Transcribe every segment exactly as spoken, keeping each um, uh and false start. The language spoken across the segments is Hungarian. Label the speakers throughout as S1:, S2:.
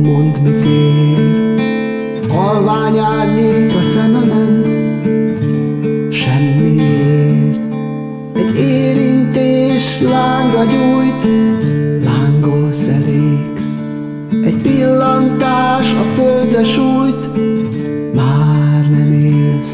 S1: mondd, mit ér. Halvány árnyék a szememen, semmiért. Egy érintés lángra gyújt, lángolsz, elégsz. Egy pillantás a földre sújt, már nem élsz.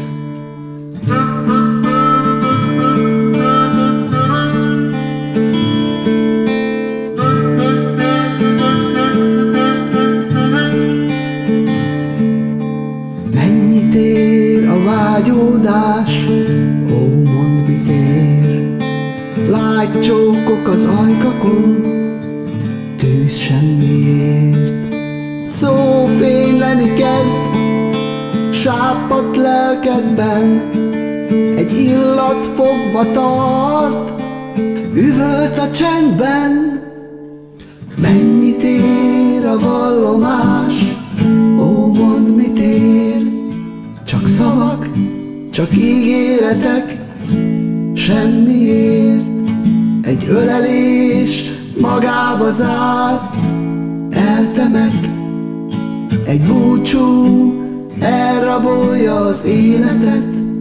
S1: Mennyit ér a vágyódás, ó, mondd, mit ér. Lágy csókok az ajkakon, tűz semmiért. Szó fényleni kezd sápadt lelkedben, egy illat fogva tart, üvölt a csendben. Mennyit ér a vallomás, ó, mondd, mit ér. Csak szavak, csak ígéretek, semmiért. Egy ölelés magába zár, eltemet. Egy búcsú elrabolja az életet.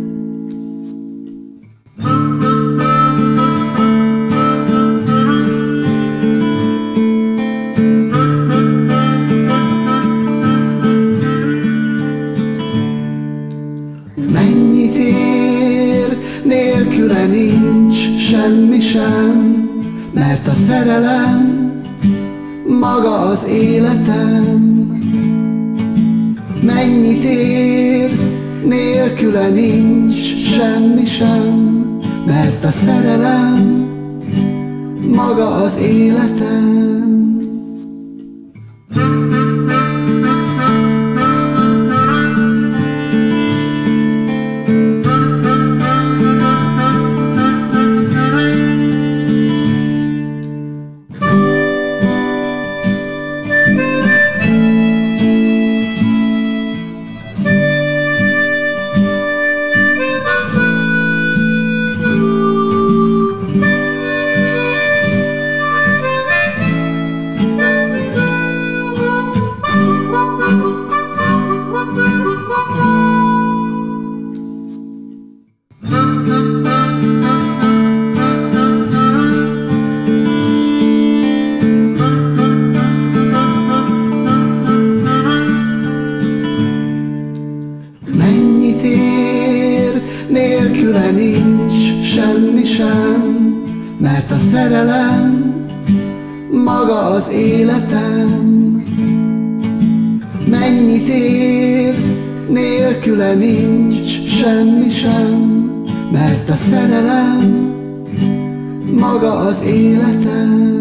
S1: Mennyit ér, nélküle nincs semmi sem, mert a szerelem maga az életem. Mennyit ér, nélküle nincs semmi sem, mert a szerelem maga az életem. Mennyit ér, nélküle nincs semmi sem, mert a szerelem maga az életem. Mennyit ér, nélküle nincs semmi sem, mert a szerelem maga az életem.